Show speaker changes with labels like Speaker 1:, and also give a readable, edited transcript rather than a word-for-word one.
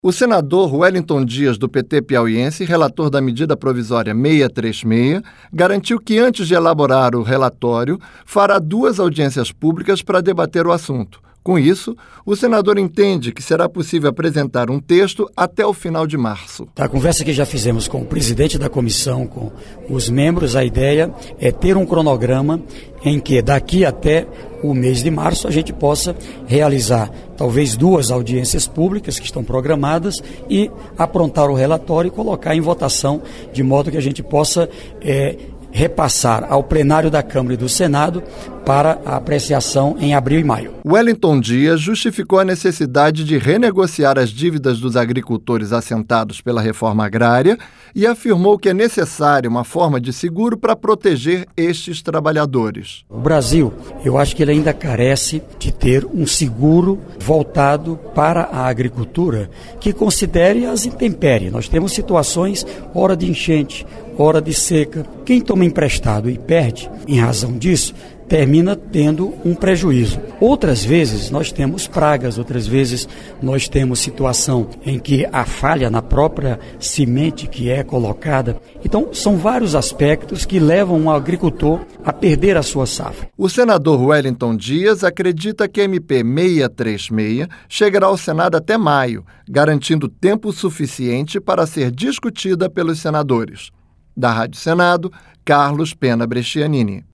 Speaker 1: O senador Wellington Dias, do PT piauiense, relator da medida provisória 636, garantiu que antes de elaborar o relatório, fará 2 audiências públicas para debater o assunto. Com isso, o senador entende que será possível apresentar um texto até o final de março.
Speaker 2: A conversa que já fizemos com o presidente da comissão, com os membros, a ideia é ter um cronograma em que daqui até o mês de março a gente possa realizar talvez 2 audiências públicas que estão programadas e aprontar o relatório e colocar em votação, de modo que a gente possa repassar ao plenário da Câmara e do Senado para a apreciação em abril e maio.
Speaker 1: Wellington Dias justificou a necessidade de renegociar as dívidas dos agricultores assentados pela reforma agrária e afirmou que é necessária uma forma de seguro para proteger estes trabalhadores.
Speaker 2: O Brasil, eu acho que ele ainda carece de ter um seguro voltado para a agricultura que considere as intempéries. Nós temos situações, hora de enchente, hora de seca. Quem toma emprestado e perde, em razão disso, termina tendo um prejuízo. Outras vezes nós temos pragas, outras vezes nós temos situação em que há falha na própria semente que é colocada. Então, são vários aspectos que levam um agricultor a perder a sua safra.
Speaker 1: O senador Wellington Dias acredita que a MP 636 chegará ao Senado até maio, garantindo tempo suficiente para ser discutida pelos senadores. Da Rádio Senado, Carlos Pena Brescianini.